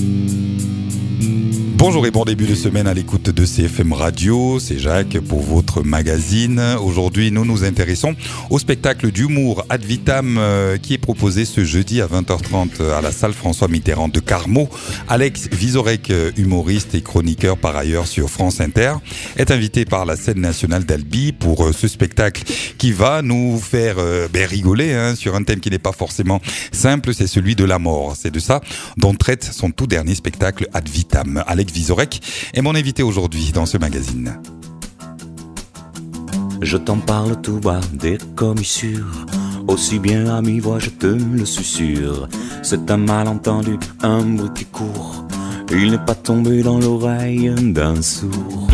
Bonjour et bon début de semaine à l'écoute de CFM Radio, c'est Jacques pour votre magazine. Aujourd'hui, nous nous intéressons au spectacle d'humour Ad Vitam qui est proposé ce jeudi à 20h30 à la salle François Mitterrand de Carmaux. Alex Vizorek, humoriste et chroniqueur par ailleurs sur France Inter, est invité par la scène nationale d'Albi pour ce spectacle qui va nous faire rigoler sur un thème qui n'est pas forcément simple, c'est celui de la mort. C'est de ça dont traite son tout dernier spectacle Ad Vitam. Alex Vizorek est mon invité aujourd'hui dans ce magazine. Je t'en parle tout bas des commissures, aussi bien à mi-voix je te le susurre. C'est un malentendu, un bruit qui court, il n'est pas tombé dans l'oreille d'un sourd.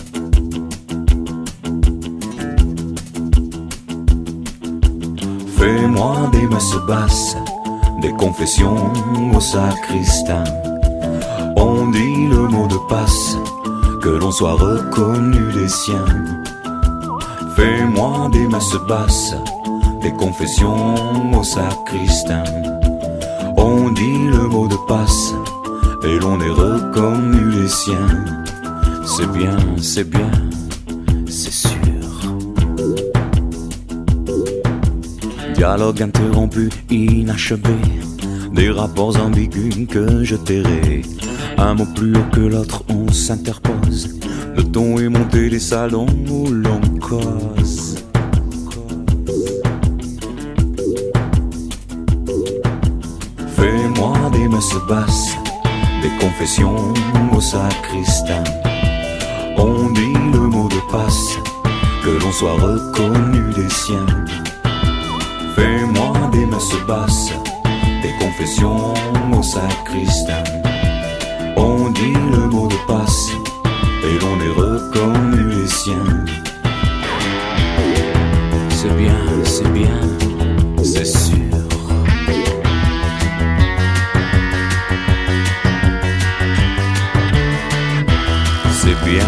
Fais-moi des messes basses, des confessions au sacristain. On dit le mot de passe, que l'on soit reconnu des siens. Fais-moi des messes basses, des confessions au sacristain. On dit le mot de passe, et l'on est reconnu des siens. C'est bien, c'est bien, c'est sûr. Dialogue interrompu, inachevé, des rapports ambigus que je tairai. Un mot plus haut que l'autre, on s'interpose. Le ton est monté des salons où l'on cause. Fais-moi des messes basses, des confessions au sacristain. On dit le mot de passe, que l'on soit reconnu des siens. Fais-moi des messes basses, des confessions au sacristain. On dit le mot de passe, et l'on est reconnu les siens. C'est bien, c'est sûr. C'est bien.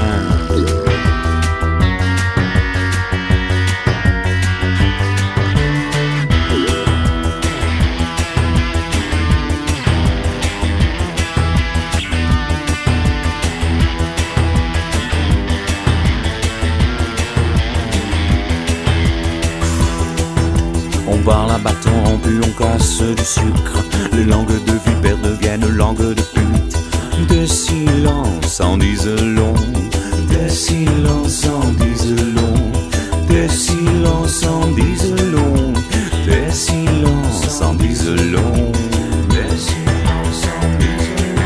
On parle à bâton rompu, on casse du sucre. Les langues de vipère deviennent langues de pute. Des silences en disent long, des silences en disent long, des silences en disent long, des silences en disent long, des silences en disent long.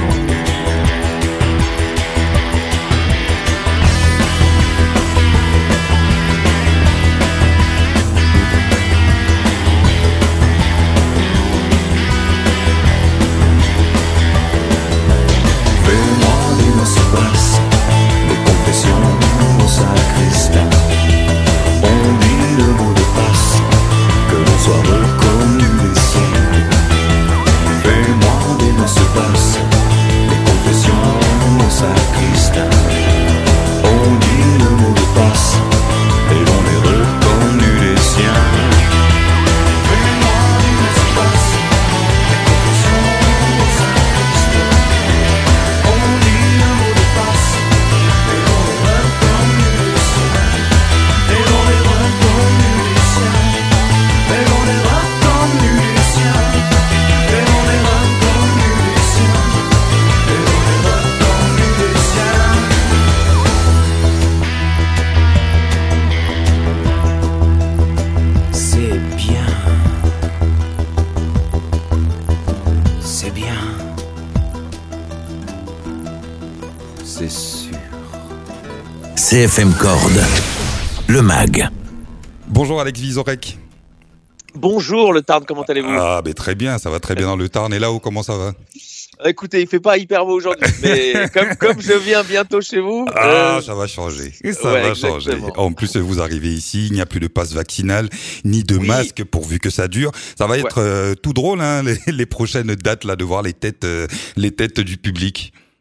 CFM Corde, le mag. Bonjour Alex Vizorek. Bonjour le Tarn, comment allez-vous ? Ah ben très bien, ça va très bien dans le Tarn. Et là-haut, comment ça va ? Écoutez, il fait pas hyper beau aujourd'hui, mais comme je viens bientôt chez vous... ça va changer, ça va changer. En plus, vous arrivez ici, il n'y a plus de passe vaccinal, ni de masque, pourvu que ça dure. Ça va être tout drôle, les prochaines dates, là, de voir les têtes du public.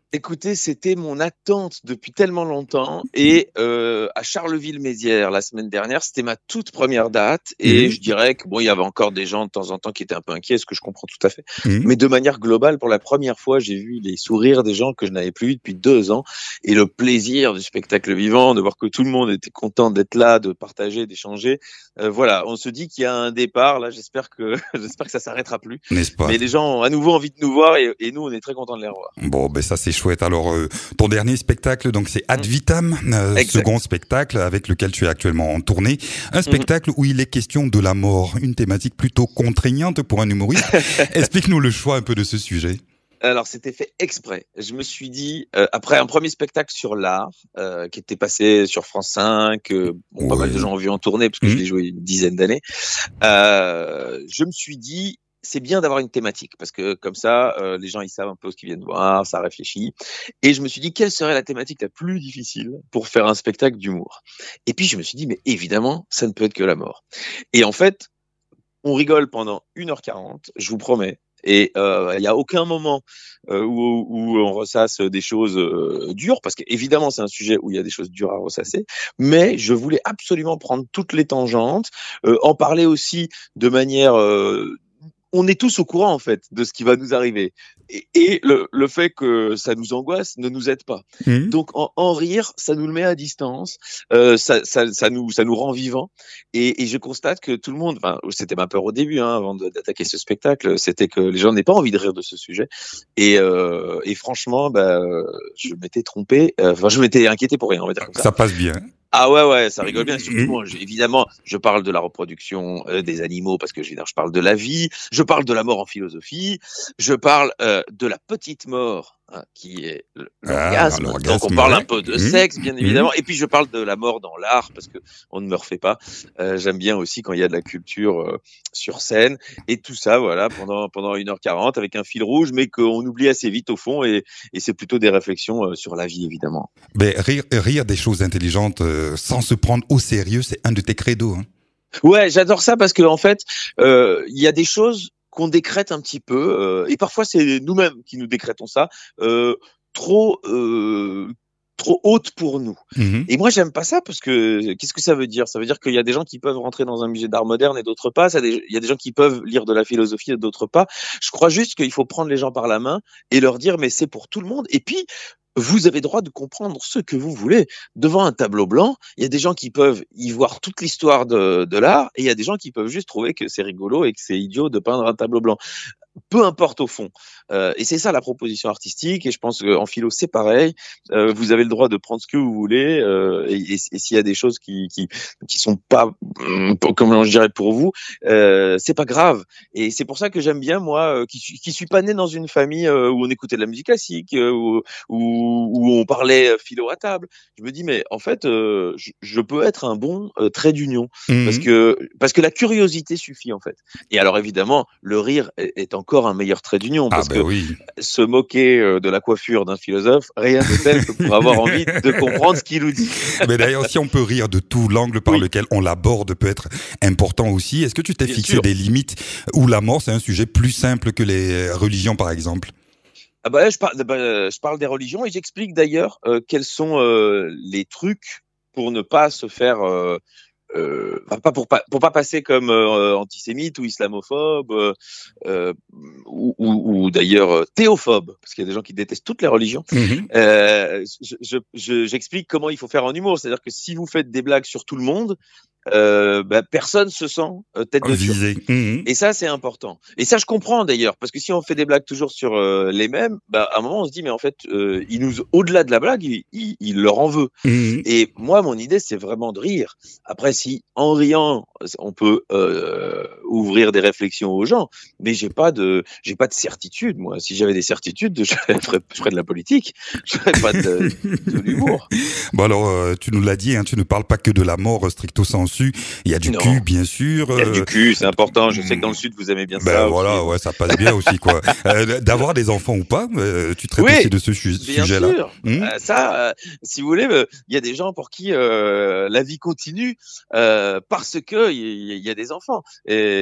Écoutez, c'était mon attente depuis tellement longtemps et à Charleville-Mézières la semaine dernière, c'était ma toute première date et je dirais que bon, il y avait encore des gens de temps en temps qui étaient un peu inquiets, ce que je comprends tout à fait. Mais de manière globale, pour la première fois, j'ai vu les sourires des gens que je n'avais plus vu depuis 2 ans et le plaisir du spectacle vivant, de voir que tout le monde était content d'être là, de partager, d'échanger. Voilà, on se dit qu'il y a un départ. Là, j'espère que ça s'arrêtera plus. N'est-ce pas? Mais les gens ont à nouveau envie de nous voir et nous, on est très contents de les revoir. Bon, ben ça c'est chouette. Alors, ton dernier spectacle, donc c'est Ad Vitam, second spectacle avec lequel tu es actuellement en tournée. Un spectacle où il est question de la mort, une thématique plutôt contraignante pour un humoriste. Explique-nous le choix un peu de ce sujet. Alors, c'était fait exprès. Je me suis dit, après un premier spectacle sur l'art, qui était passé sur France 5, pas mal de gens ont vu en tournée, parce que je l'ai joué une dizaine d'années, je me suis dit, c'est bien d'avoir une thématique, parce que comme ça, les gens ils savent un peu ce qu'ils viennent voir, ça réfléchit. Et je me suis dit, quelle serait la thématique la plus difficile pour faire un spectacle d'humour? Et puis, je me suis dit, mais évidemment, ça ne peut être que la mort. Et en fait, on rigole pendant 1h40, je vous promets. Et il n'y a aucun moment où on ressasse des choses dures, parce qu'évidemment c'est un sujet où il y a des choses dures à ressasser, mais je voulais absolument prendre toutes les tangentes, en parler aussi de manière... on est tous au courant en fait de ce qui va nous arriver et le fait que ça nous angoisse ne nous aide pas. Donc en rire, ça nous le met à distance, ça nous rend vivants et je constate que tout le monde, enfin c'était ma peur au début avant d'attaquer ce spectacle, c'était que les gens n'aient pas envie de rire de ce sujet et franchement je m'étais trompé, je m'étais inquiété pour rien, on va dire comme ça. Ça passe bien. Ah ouais, ça rigole bien. Surtout, moi, évidemment, je parle de la reproduction des animaux parce que je parle de la vie, je parle de la mort en philosophie, je parle de la petite mort qui est l'orgasme. Donc on parle un peu de sexe, bien évidemment, et puis je parle de la mort dans l'art parce que on ne me refait pas. J'aime bien aussi quand il y a de la culture sur scène et tout ça, voilà, pendant 1h40 avec un fil rouge, mais qu'on oublie assez vite au fond et c'est plutôt des réflexions sur la vie, évidemment. Mais rire des choses intelligentes sans se prendre au sérieux, c'est un de tes credos. Hein. Ouais, j'adore ça parce que en fait, il y a des choses qu'on décrète un petit peu, et parfois c'est nous-mêmes qui nous décrétons ça, trop haute pour nous. Et moi j'aime pas ça parce que qu'est-ce que ça veut dire? Ça veut dire qu'il y a des gens qui peuvent rentrer dans un musée d'art moderne et d'autres pas. Il y a des gens qui peuvent lire de la philosophie et d'autres pas. Je crois juste qu'il faut prendre les gens par la main et leur dire mais c'est pour tout le monde. Et puis vous avez droit de comprendre ce que vous voulez. Devant un tableau blanc, il y a des gens qui peuvent y voir toute l'histoire de l'art et il y a des gens qui peuvent juste trouver que c'est rigolo et que c'est idiot de peindre un tableau blanc. Peu importe au fond. Et c'est ça la proposition artistique. Et je pense qu'en philo, c'est pareil. Vous avez le droit de prendre ce que vous voulez. Et s'il y a des choses qui sont pas, comment je dirais pour vous, c'est pas grave. Et c'est pour ça que j'aime bien, moi, qui suis pas né dans une famille où on écoutait de la musique classique, où on parlait philo à table. Je me dis, mais en fait, je peux être un bon trait d'union. Parce que la curiosité suffit, en fait. Et alors, évidemment, le rire est encore un meilleur trait d'union. Parce que se moquer de la coiffure d'un philosophe, rien de tel que pour avoir envie de comprendre ce qu'il nous dit. Mais d'ailleurs, si on peut rire de tout, l'angle par lequel on l'aborde peut être important aussi. Est-ce que tu t'es fixé des limites où la mort, c'est un sujet plus simple que les religions, par exemple? Je parle des religions et j'explique d'ailleurs quels sont les trucs pour ne pas se faire... pour pas passer comme antisémite ou islamophobe ou d'ailleurs théophobe, parce qu'il y a des gens qui détestent toutes les religions. J'explique comment il faut faire en humour, c'est-à-dire que si vous faites des blagues sur tout le monde, personne se sent tête de turc. Et ça, c'est important. Et ça, je comprends d'ailleurs, parce que si on fait des blagues toujours sur les mêmes, à un moment, on se dit, mais en fait, au-delà de la blague, il leur en veut. Et moi, mon idée, c'est vraiment de rire. Après, si en riant, on peut ouvrir des réflexions aux gens, mais j'ai pas de certitude. Moi, si j'avais des certitudes, je ferais de la politique. Je ferais pas de l'humour. Bon alors, tu nous l'as dit, hein, tu ne parles pas que de la mort stricto sensu. Il y a du cul, bien sûr. Il y a du cul, c'est important. Je sais que dans le Sud, vous aimez bien ça. Voilà, ouais, ça passe bien aussi, quoi. D'avoir des enfants ou pas, tu traites aussi de ce sujet-là. Bien sûr. Ça, si vous voulez, il y a des gens pour qui la vie continue parce que il y a des enfants.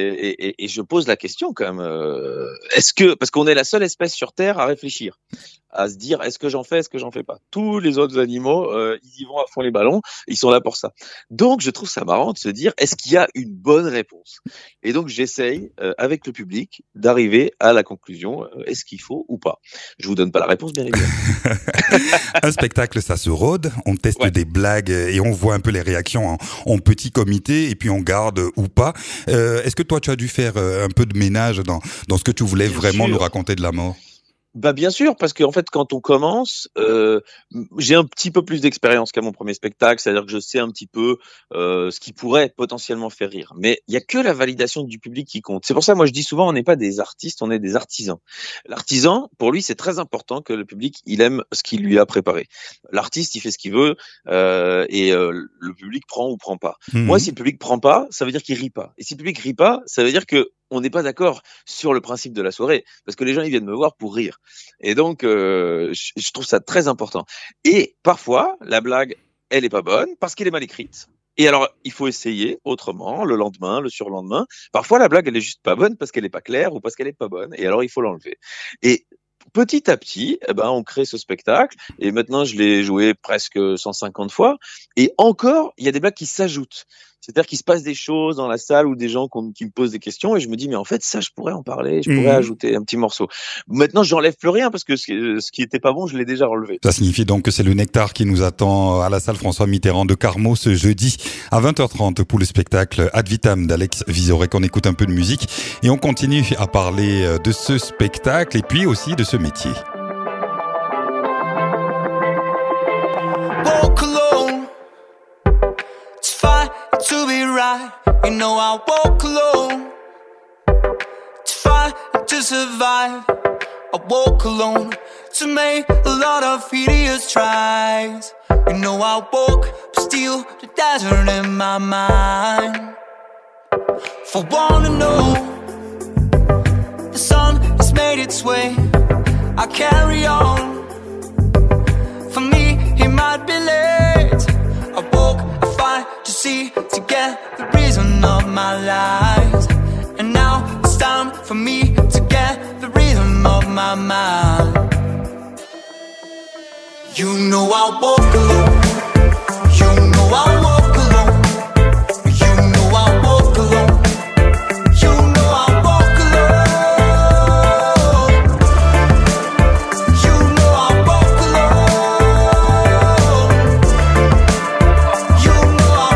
Et je pose la question quand même. Parce qu'on est la seule espèce sur Terre à réfléchir. à se dire est-ce que j'en fais pas. Tous les autres animaux, ils y vont à fond les ballons, ils sont là pour ça. Donc je trouve ça marrant de se dire est-ce qu'il y a une bonne réponse. Et donc j'essaye avec le public d'arriver à la conclusion est-ce qu'il faut ou pas. Je vous donne pas la réponse bien évidemment. Un spectacle, ça se rôde, on teste des blagues et on voit un peu les réactions en petit comité et puis on garde ou pas. Est-ce que toi tu as dû faire un peu de ménage dans ce que tu voulais vraiment nous raconter de la mort? Bah bien sûr, parce qu'en fait, quand on commence, j'ai un petit peu plus d'expérience qu'à mon premier spectacle, c'est-à-dire que je sais un petit peu ce qui pourrait potentiellement faire rire. Mais il y a que la validation du public qui compte. C'est pour ça, moi, je dis souvent, on n'est pas des artistes, on est des artisans. L'artisan, pour lui, c'est très important que le public, il aime ce qu'il lui a préparé. L'artiste, il fait ce qu'il veut et le public prend ou prend pas. Moi, si le public prend pas, ça veut dire qu'il rit pas. Et si le public rit pas, ça veut dire que on n'est pas d'accord sur le principe de la soirée, parce que les gens ils viennent me voir pour rire. Et donc, je trouve ça très important. Et parfois, la blague, elle est pas bonne parce qu'elle est mal écrite. Et alors, il faut essayer autrement, le lendemain, le surlendemain. Parfois, la blague, elle est juste pas bonne parce qu'elle est pas claire ou parce qu'elle est pas bonne. Et alors, il faut l'enlever. Et petit à petit, on crée ce spectacle. Et maintenant, je l'ai joué presque 150 fois. Et encore, il y a des blagues qui s'ajoutent. C'est-à-dire qu'il se passe des choses dans la salle ou des gens qui me posent des questions et je me dis mais en fait ça je pourrais en parler, je pourrais ajouter un petit morceau. Maintenant j'enlève plus rien parce que ce qui était pas bon je l'ai déjà relevé. Ça signifie donc que c'est le nectar qui nous attend à la salle François Mitterrand de Carmaux ce jeudi à 20h30 pour le spectacle Ad Vitam d'Alex Vizorek. On écoute un peu de musique et on continue à parler de ce spectacle et puis aussi de ce métier. To be right, you know I walk alone. To fight, to survive, I walk alone. To make a lot of hideous tries. You know I walk, but still the desert in my mind. For one to know, the sun has made its way. I carry on. For me, it might be late. I walk, I fight to see, to get the reason of my life. And now it's time for me to get the rhythm of my mind. You know I walk alone. You know I walk alone. You know I walk alone. You know I walk alone. You know I walk alone. You know I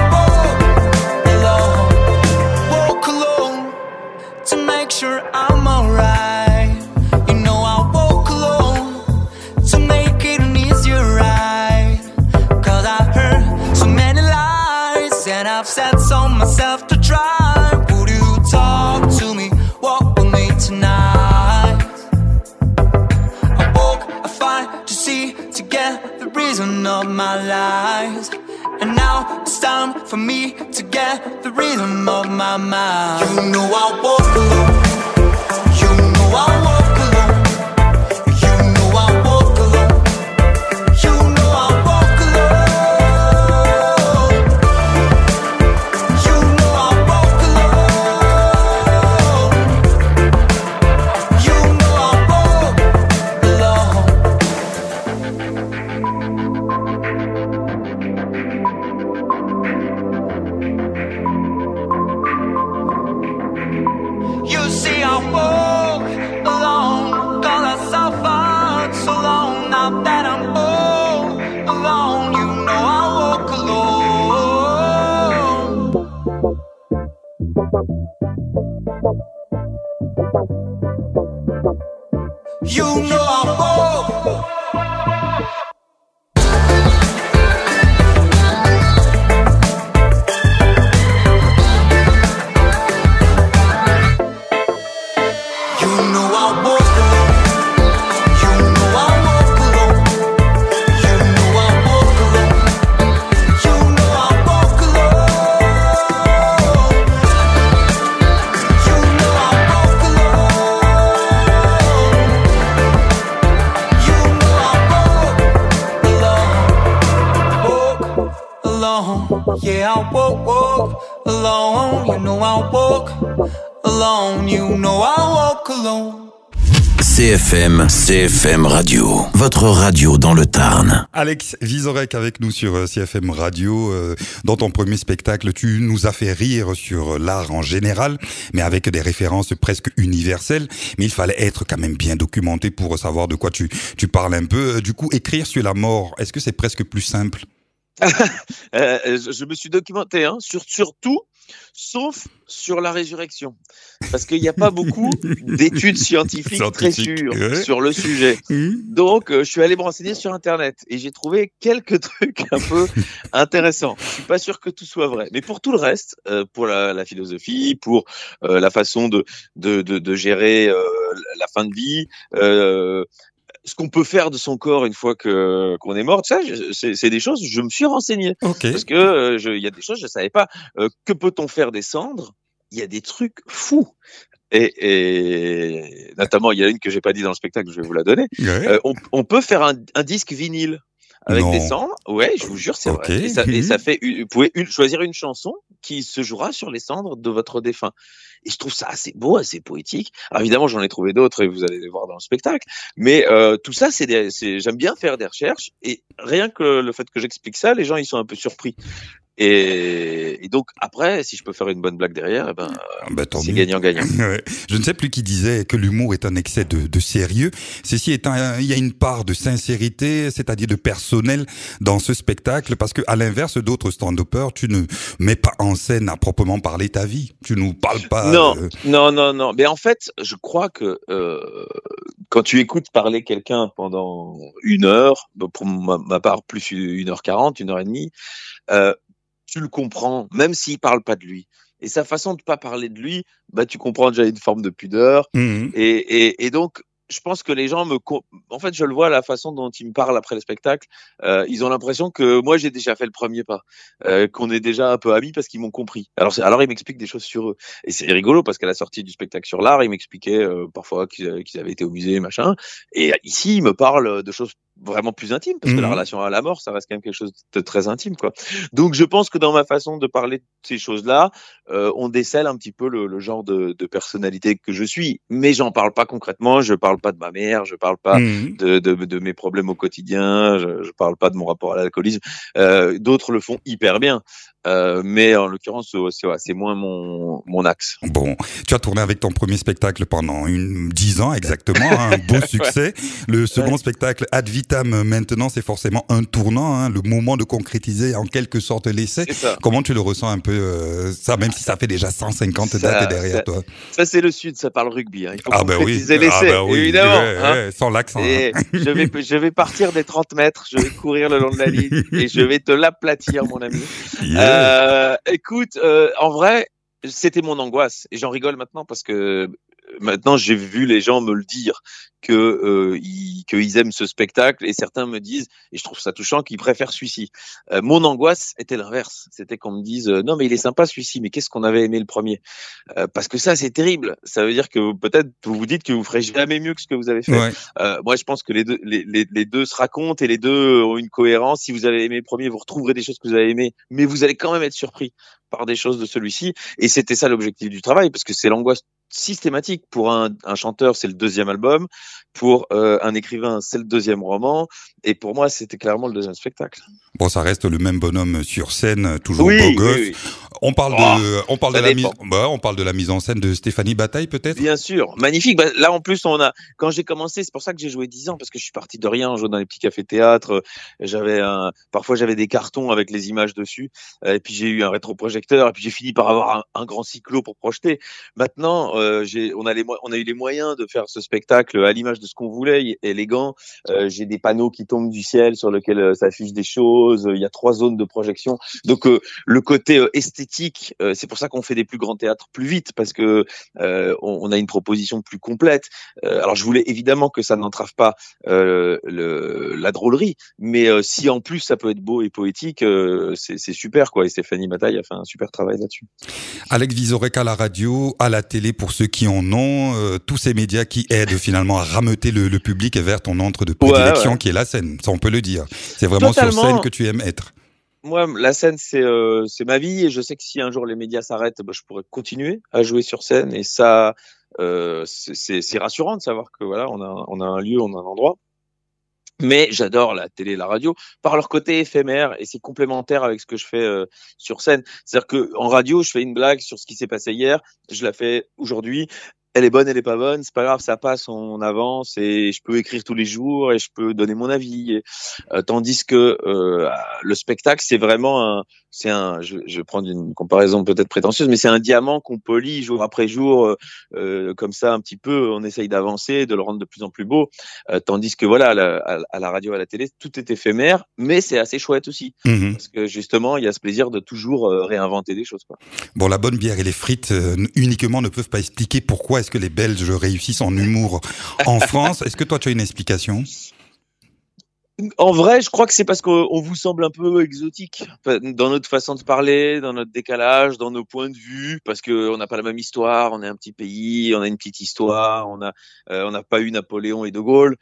walk alone to make sure I'm alright. You know I walk alone to make it an easier ride. 'Cause I've heard so many lies and I've said so myself to try. Would you talk to me? Walk with me tonight. I walk, I fight to see, to get the reason of my lies. And now it's time for me to get the rhythm of my mind. You know I walk alone. You know I walk alone. You know I walk alone. You know I walk alone. You know I walk alone. You know I walk alone. You see I walk alone, 'cause I suffered so long. Now that I'm all alone, you know I walk alone. You know I walk. You know I walk alone. You know I walk alone. You know I walk alone. You know I walk alone. You know I walk alone. You know I walk alone. Walk alone. Yeah, I walk alone. You know I walk alone. You know I walk alone. CFM Radio. Votre radio dans le Tarn. Alex Vizorek avec nous sur CFM Radio. Dans ton premier spectacle, tu nous as fait rire sur l'art en général, mais avec des références presque universelles. Mais il fallait être quand même bien documenté pour savoir de quoi tu parles un peu. Du coup, écrire sur la mort, est-ce que c'est presque plus simple? Je me suis documenté sur tout, sauf sur la résurrection. Parce qu'il n'y a pas beaucoup d'études scientifiques très sûres sur le sujet. Donc, je suis allé me renseigner sur Internet et j'ai trouvé quelques trucs un peu intéressants. Je suis pas sûr que tout soit vrai. Mais pour tout le reste, pour la philosophie, pour la façon de gérer la fin de vie, ce qu'on peut faire de son corps une fois qu'on est mort, ça, c'est des choses. Je me suis renseigné parce que il y a des choses je savais pas. Que peut-on faire des cendres? Il y a des trucs fous. Et notamment, il y a une que j'ai pas dit dans le spectacle, je vais vous la donner. On peut faire un disque vinyle avec des cendres. Ouais, je vous jure, c'est vrai. Et ça fait, vous pouvez choisir une chanson qui se jouera sur les cendres de votre défunt. Et je trouve ça assez beau, assez poétique. Alors évidemment, j'en ai trouvé d'autres et vous allez les voir dans le spectacle. Mais tout ça, j'aime bien faire des recherches. Et rien que le fait que j'explique ça, les gens ils sont un peu surpris. Et donc après, si je peux faire une bonne blague derrière, c'est gagnant-gagnant. Ouais. Je ne sais plus qui disait que l'humour est un excès de sérieux. Ceci étant, il y a une part de sincérité, c'est-à-dire de personnel dans ce spectacle, parce que à l'inverse d'autres stand-uppers, tu ne mets pas en scène à proprement parler ta vie. Tu nous parles pas. Non. Mais en fait, je crois que quand tu écoutes parler quelqu'un pendant 1 heure, pour ma part plus 1h40, 1h30, tu le comprends, même s'il parle pas de lui. Et sa façon de pas parler de lui, tu comprends déjà une forme de pudeur. Et donc, je pense que les gens en fait, je le vois la façon dont ils me parlent après le spectacle. Ils ont l'impression que moi, j'ai déjà fait le premier pas, qu'on est déjà un peu amis parce qu'ils m'ont compris. Alors ils m'expliquent des choses sur eux. Et c'est rigolo parce qu'à la sortie du spectacle sur l'art, ils m'expliquaient parfois qu'ils avaient été au musée, machin. Et ici, ils me parlent de choses vraiment plus intime parce que la relation à la mort, ça reste quand même quelque chose de très intime, quoi. Donc, je pense que dans ma façon de parler de ces choses-là, on décèle un petit peu le genre de personnalité que je suis. Mais j'en parle pas concrètement. Je parle pas de ma mère. Je parle pas de mes problèmes au quotidien. Je parle pas de mon rapport à l'alcoolisme. D'autres le font hyper bien. Mais en l'occurrence, c'est moins mon axe. Bon, tu as tourné avec ton premier spectacle pendant 10 ans exactement, un beau succès. Le second spectacle, Ad Vitam, maintenant, c'est forcément un tournant, le moment de concrétiser en quelque sorte l'essai. Comment tu le ressens un peu, ça, même si ça fait déjà 150 dates derrière toi? Ça, c'est le Sud, ça parle rugby. Il faut concrétiser l'essai, évidemment. Sans l'accent. Et je vais partir des 30 mètres, je vais courir le long de la ligne et je vais te l'aplatir, mon ami. Écoute, en vrai, c'était mon angoisse et j'en rigole maintenant parce que maintenant j'ai vu les gens me le dire qu'ils aiment ce spectacle et certains me disent, et je trouve ça touchant, qu'ils préfèrent celui-ci. Mon angoisse était l'inverse, c'était qu'on me dise non mais il est sympa celui-ci, mais qu'est-ce qu'on avait aimé le premier, parce que ça c'est terrible, ça veut dire que peut-être vous vous dites que vous ferez jamais mieux que ce que vous avez fait. Moi je pense que les deux se racontent et les deux ont une cohérence. Si vous avez aimé le premier, vous retrouverez des choses que vous avez aimées, mais vous allez quand même être surpris par des choses de celui-ci, et c'était ça l'objectif du travail, parce que c'est l'angoisse systématique. Pour un chanteur, c'est le 2e album. Pour un écrivain, c'est le 2e roman. Et pour moi, c'était clairement le 2e spectacle. Bon, ça reste le même bonhomme sur scène, toujours beau gosse. Oui. On parle de la mise en scène de Stéphanie Bataille, peut-être? Bien sûr, magnifique. Là, en plus, quand j'ai commencé, c'est pour ça que j'ai joué 10 ans, parce que je suis parti de rien, je jouais dans les petits cafés-théâtres. Parfois, j'avais des cartons avec les images dessus. Et puis, j'ai eu un rétroprojecteur. Et puis, j'ai fini par avoir un grand cyclo pour projeter. Maintenant, on a eu les moyens de faire ce spectacle à l'image de ce qu'on voulait, élégant. J'ai des panneaux qui tombent du ciel sur lesquels s'affichent des choses. Il y a 3 zones de projection. Donc, le côté esthétique, c'est pour ça qu'on fait des plus grands théâtres plus vite, parce que on a une proposition plus complète. Alors, je voulais évidemment que ça n'entrave pas la drôlerie, mais si en plus ça peut être beau et poétique, c'est super, quoi. Et Stéphanie Bataille a fait un super travail là-dessus. Alex Vizorek à la radio, à la télé pour ceux qui en ont, tous ces médias qui aident finalement à rameuter le public vers ton entre de prédilection qui est la scène, ça on peut le dire. C'est vraiment sur scène que tu aimes être. Moi, la scène, c'est ma vie, et je sais que si un jour les médias s'arrêtent, je pourrais continuer à jouer sur scène, et ça, c'est rassurant de savoir que voilà, on a un lieu, on a un endroit. Mais j'adore la télé et la radio par leur côté éphémère et c'est complémentaire avec ce que je fais sur scène. C'est-à-dire que en radio, je fais une blague sur ce qui s'est passé hier, je la fais aujourd'hui. Elle est bonne, elle est pas bonne, c'est pas grave, ça passe, on avance et je peux écrire tous les jours et je peux donner mon avis. Tandis que le spectacle, c'est vraiment je vais prendre une comparaison peut-être prétentieuse, mais c'est un diamant qu'on polit jour après jour, comme ça un petit peu, on essaye d'avancer, de le rendre de plus en plus beau. Tandis que voilà, à la radio, à la télé, tout est éphémère, mais c'est assez chouette aussi, parce que justement, il y a ce plaisir de toujours réinventer des choses, quoi. Bon, la bonne bière et les frites uniquement ne peuvent pas expliquer pourquoi est-ce que les Belges réussissent en humour en France. Est-ce que toi, tu as une explication ? En vrai, je crois que c'est parce qu'on vous semble un peu exotique dans notre façon de parler, dans notre décalage, dans nos points de vue, parce que on n'a pas la même histoire, on est un petit pays, on a une petite histoire, on n'a pas eu Napoléon et De Gaulle.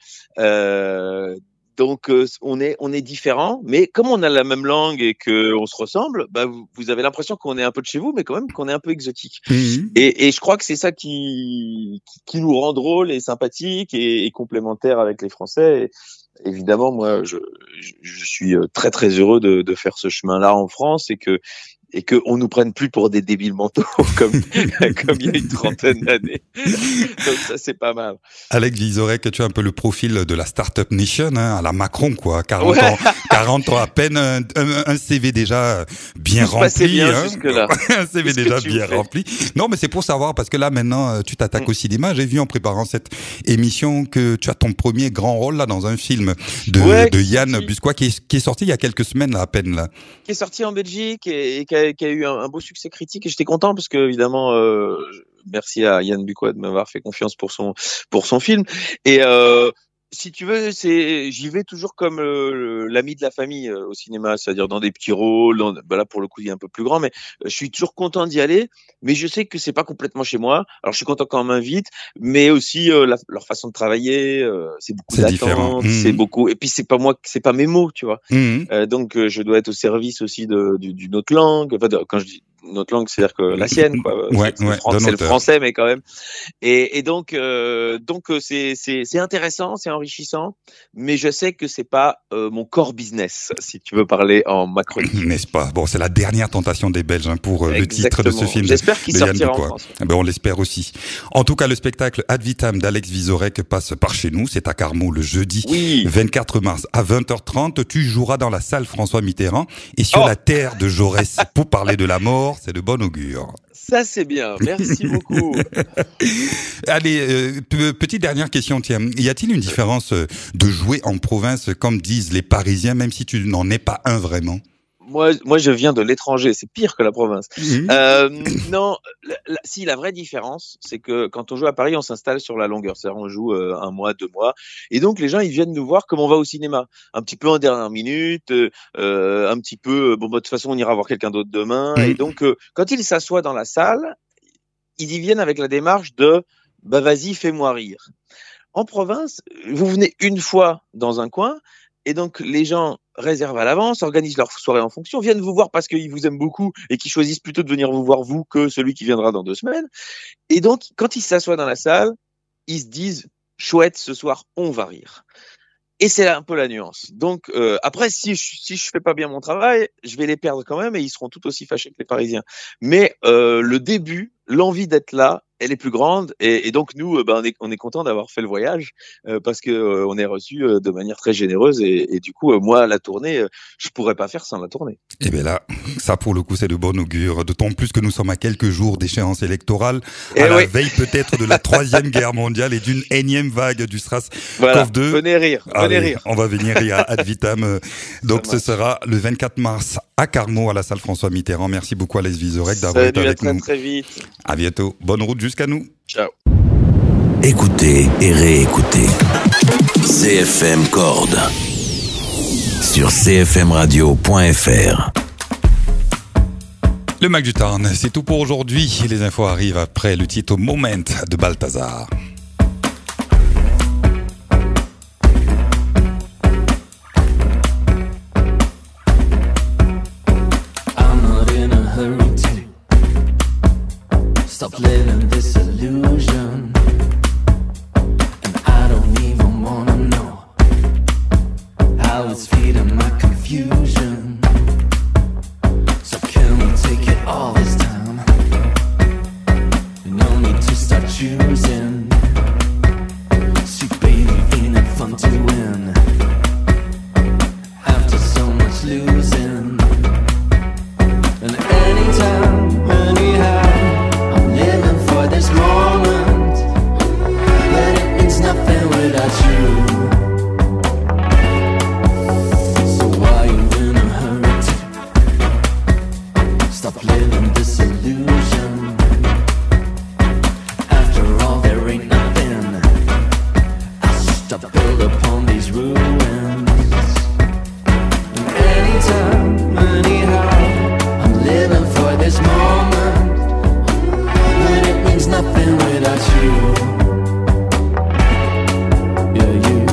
Donc on est différents, mais comme on a la même langue et que on se ressemble, bah vous avez l'impression qu'on est un peu de chez vous, mais quand même qu'on est un peu exotique. Et je crois que c'est ça qui nous rend drôle et sympathique et complémentaire avec les Français. Et évidemment, moi, je suis très très heureux de faire ce chemin-là en France et que on nous prenne plus pour des débiles mentaux comme il y a une trentaine d'années. Donc ça, c'est pas mal. Alex Vizorek, tu as un peu le profil de la Startup Nation, à la Macron, quoi. 40 ans à peine, un CV déjà bien rempli. Bien jusque-là. Un CV déjà bien rempli. Non, mais c'est pour savoir, parce que là, maintenant, tu t'attaques au cinéma. J'ai vu en préparant cette émission que tu as ton premier grand rôle, là, dans un film de Yann Busquois, qui est sorti il y a quelques semaines, là, à peine, là. Qui est sorti en Belgique et qui a eu un beau succès critique et j'étais content parce que évidemment merci à Yann Busquois de m'avoir fait confiance pour son film et si tu veux, j'y vais toujours comme l'ami de la famille au cinéma, c'est-à-dire dans des petits rôles. Là pour le coup, il est un peu plus grand, mais je suis toujours content d'y aller. Mais je sais que c'est pas complètement chez moi. Alors je suis content quand on m'invite, mais aussi leur façon de travailler, c'est beaucoup d'attente, c'est beaucoup. Et puis c'est pas mes mots, tu vois. Donc je dois être au service aussi d'une autre langue. Enfin, quand je dis notre langue, c'est-à-dire que la sienne, quoi. C'est le français, mais quand même. Et donc c'est intéressant, c'est enrichissant, mais je sais que c'est pas mon core business, si tu veux parler en macronie. N'est-ce pas? Bon, c'est la dernière tentation des Belges pour le titre de ce film. J'espère qu'il sortira en France. On l'espère aussi. En tout cas, le spectacle Ad Vitam d'Alex Vizorek passe par chez nous. C'est à Carmaux le jeudi 24 mars à 20h30. Tu joueras dans la salle François Mitterrand et sur la terre de Jaurès pour parler de la mort. C'est de bon augure. Ça, c'est bien. Merci beaucoup. Allez, petite dernière question, tiens. Y a-t-il une différence de jouer en province, comme disent les Parisiens, même si tu n'en es pas un vraiment? Moi, je viens de l'étranger. C'est pire que la province. Non, si la vraie différence, c'est que quand on joue à Paris, on s'installe sur la longueur. C'est-à-dire, on joue 1 mois, 2 mois, et donc les gens ils viennent nous voir comme on va au cinéma, un petit peu en dernière minute, un petit peu. Bon, de toute façon, on ira voir quelqu'un d'autre demain. Et donc, quand ils s'assoient dans la salle, ils y viennent avec la démarche de bah vas-y, fais-moi rire. En province, vous venez une fois dans un coin. Et donc, les gens réservent à l'avance, organisent leur soirée en fonction, viennent vous voir parce qu'ils vous aiment beaucoup et qu'ils choisissent plutôt de venir vous voir vous que celui qui viendra dans 2 semaines. Et donc, quand ils s'assoient dans la salle, ils se disent « chouette, ce soir, on va rire ». Et c'est un peu la nuance. Donc, après, si je fais pas bien mon travail, je vais les perdre quand même et ils seront tout aussi fâchés que les Parisiens. Mais le début, l'envie d'être là, elle est plus grande et donc nous, on est content d'avoir fait le voyage parce que on est reçu de manière très généreuse et du coup, moi, la tournée, je pourrais pas faire sans la tournée. Et bien là, ça pour le coup, c'est de bon augure. D'autant plus que nous sommes à quelques jours d'échéance électorale, la veille peut-être de la 3e guerre mondiale et d'une énième vague du SRAS-CoV-2. Venez rire. On va venir rire à Ad Vitam. Donc ce sera le 24 mars à Carmaux, à la salle François Mitterrand. Merci beaucoup Alex Vizorek d'avoir été avec nous. Très vite. À bientôt. Bonne route jusqu'à nous. Ciao. Écoutez et réécoutez CFM Corde sur cfmradio.fr. Le Mac du Tarn, c'est tout pour aujourd'hui. Les infos arrivent après le titre Moment de Balthazar. Stop living this illusion. losing. See, baby, ain't it fun to win? After so much losing. And anytime, anyhow, I'm living for this moment. But it means nothing without you. So why you in a hurry to stop living this illusion? After all, there ain't nothing. I'll stop build upon these ruins. And anytime, anyhow, I'm living for this moment. But it means nothing without you. Yeah, you.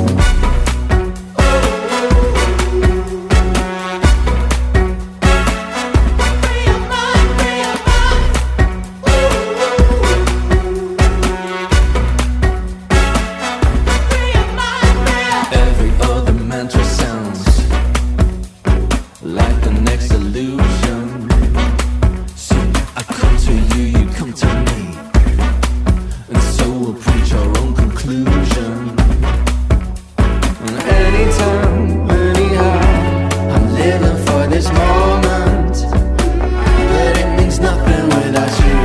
Every other mantra sounds like the next illusion. See, I come to you, you come to me, and so we'll preach our own conclusion. And anytime, anyhow, I'm living for this moment, but it means nothing without you.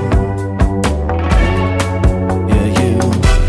Yeah, you.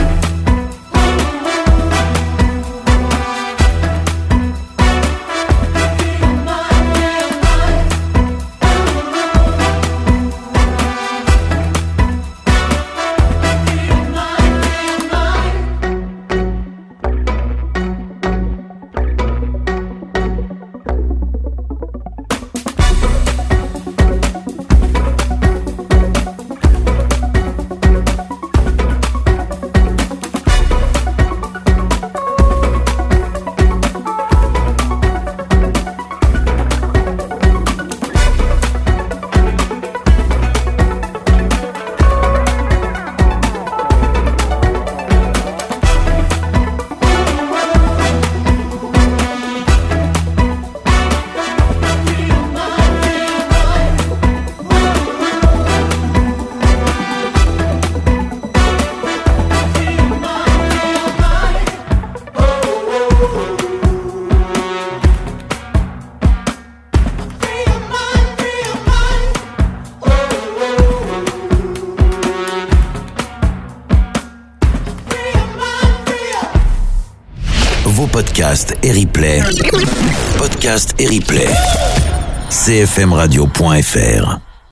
Vos podcasts et replays. Podcasts et replays. cfmradio.fr